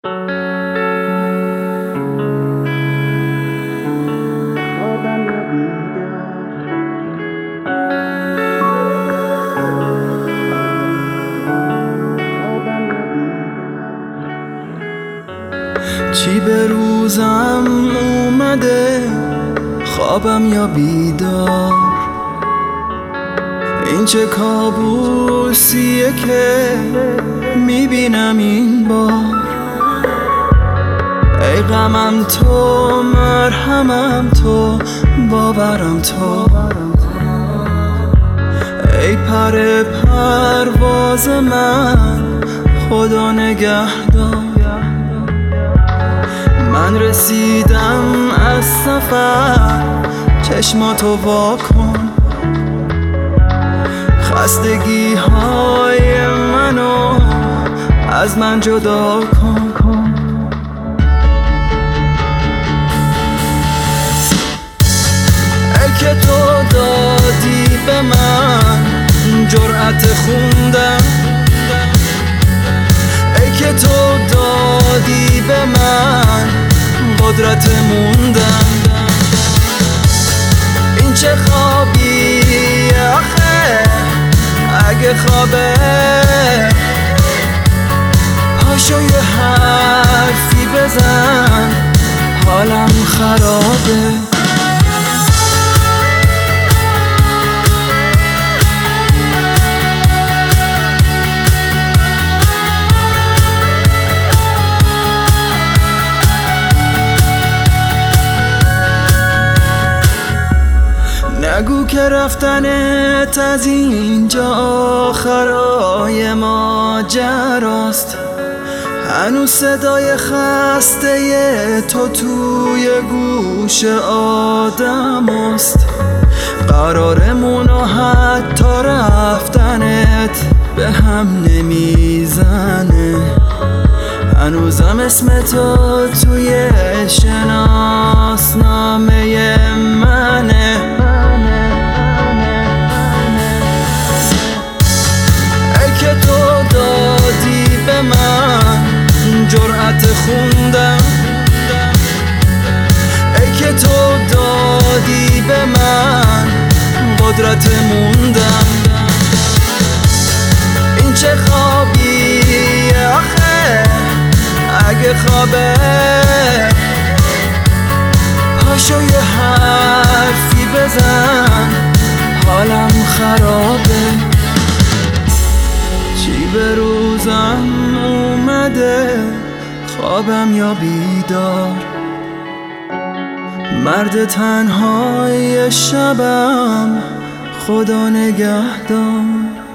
چی به روزم اومده، خوابم یا بیدار؟ این چه کابوسیه که میبینم این بار؟ ای غمم تو، مرهمم تو، باورم تو، ای پر پرواز من، خدا نگهدار. من رسیدم از سفر، چشماتو وا کن، خستگی های منو از من جدا کن. ای که تو دادی به من جرأت خوندن، ای که تو دادی به من قدرت موندن. این چه خوابی آخه، اگه خوابه پاشو یه حرفی بزن، حالم خرابه. نگو که رفتنت از اینجا آخرای ماجراست، هنوز صدای خسته تو توی گوش آدم است. قرارمون و حتی رفتنت به هم نمیزنه، هنوزم اسم تو توی شناسنامه منه. که تو دادی به من جرأت خوندن، ای که تو دادی به من قدرت موندن. این چه خوابی آخه، اگه خوابه پاشو یه حرفی بزن، حالم خرابه. چی به روزم اومده، خوابم یا بیدار؟ مرد تنهای شبم، خدا نگهدار.